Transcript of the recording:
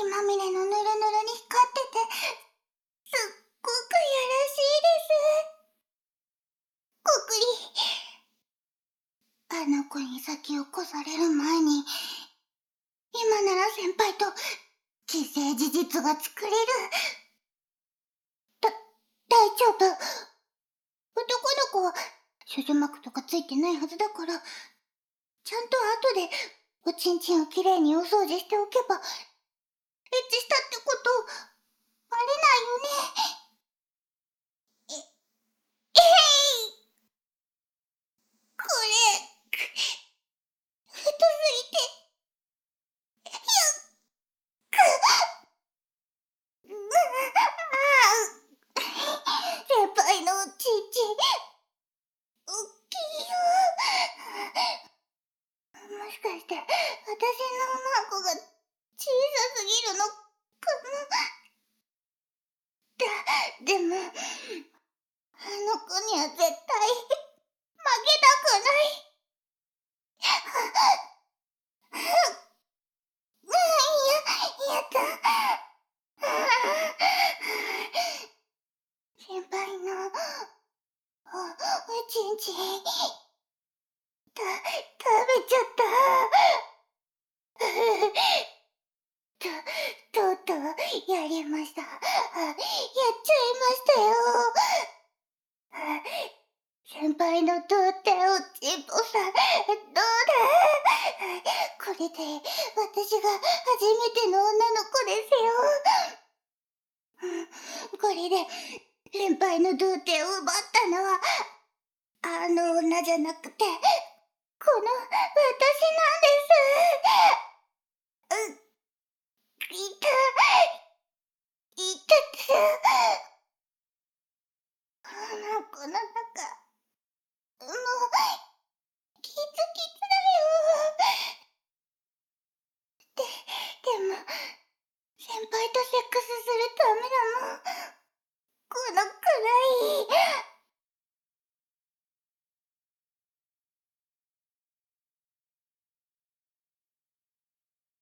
まみれのぬるぬるに光ってて、すっごくやらしいです。こくり。あの子に先を越される前に、今なら先輩と既成事実が作れる。大丈夫。男の子は処女膜とかついてないはずだから、ちゃんと後でおちんちんをきれいにお掃除しておけば、エッチしたってことバレないよね。えい、これ太すぎて先輩のおちんちんおっきいよ。もしかして私のおまんこが小さすぎるのかな。でもあの子には絶対負けたくない。やだ。先輩のおちんちん食べちゃった。とうとうやりました。やっちゃいましたよ。先輩のとっておちんぽさん、どうだ。これで私が初めての女の子ですよ。これで先輩の童貞を奪ったのはあの女じゃなくてこの私なんです。